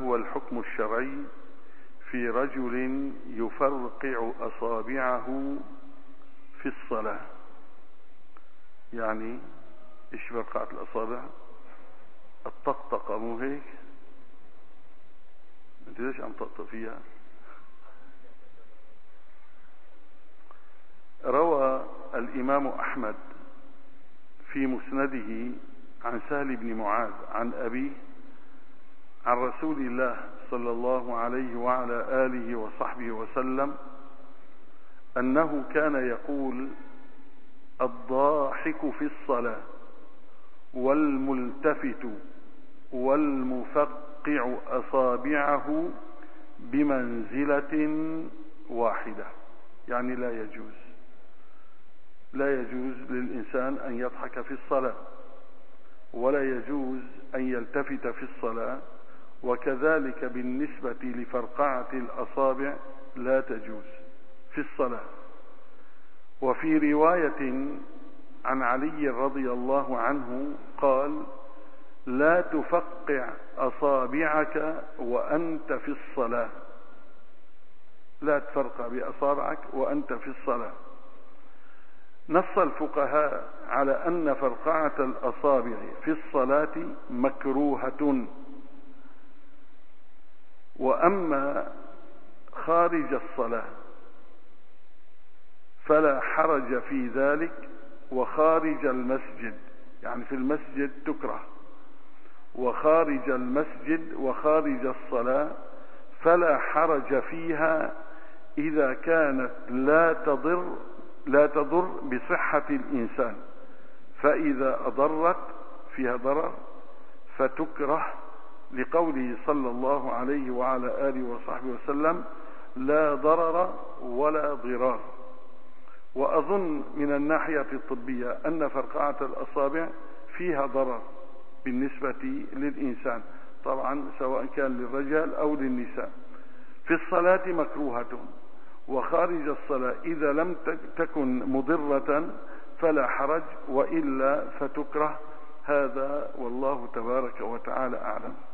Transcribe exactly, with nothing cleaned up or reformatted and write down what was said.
هو الحكم الشرعي في رجل يفرقع أصابعه في الصلاة؟ يعني إيش فرقعة الأصابع؟ الطقطقة، مو هيك؟ أنت ليش عم تطقطق فيها؟ روى الإمام أحمد في مسنده عن سهل بن معاذ عن أبيه عن رسول الله صلى الله عليه وعلى آله وصحبه وسلم أنه كان يقول: الضاحك في الصلاة والملتفت والمفقع أصابعه بمنزلة واحدة. يعني لا يجوز لا يجوز للإنسان أن يضحك في الصلاة، ولا يجوز أن يلتفت في الصلاة، وكذلك بالنسبة لفرقعة الأصابع لا تجوز في الصلاة. وفي رواية عن علي رضي الله عنه قال: لا تفقع أصابعك وأنت في الصلاة، لا تفرقع بأصابعك وأنت في الصلاة. نص الفقهاء على أن فرقعة الأصابع في الصلاة مكروهة، وأما خارج الصلاة فلا حرج في ذلك، وخارج المسجد يعني في المسجد تكره، وخارج المسجد وخارج الصلاة فلا حرج فيها إذا كانت لا تضر لا تضر بصحة الإنسان، فإذا أضرت فيها ضرر فتكره، لقوله صلى الله عليه وعلى آله وصحبه وسلم: لا ضرر ولا ضرار. وأظن من الناحية الطبية أن فرقعة الأصابع فيها ضرر بالنسبة للإنسان، طبعا سواء كان للرجال أو للنساء. في الصلاة مكروهة، وخارج الصلاة إذا لم تكن مضرة فلا حرج، وإلا فتكره. هذا والله تبارك وتعالى أعلم.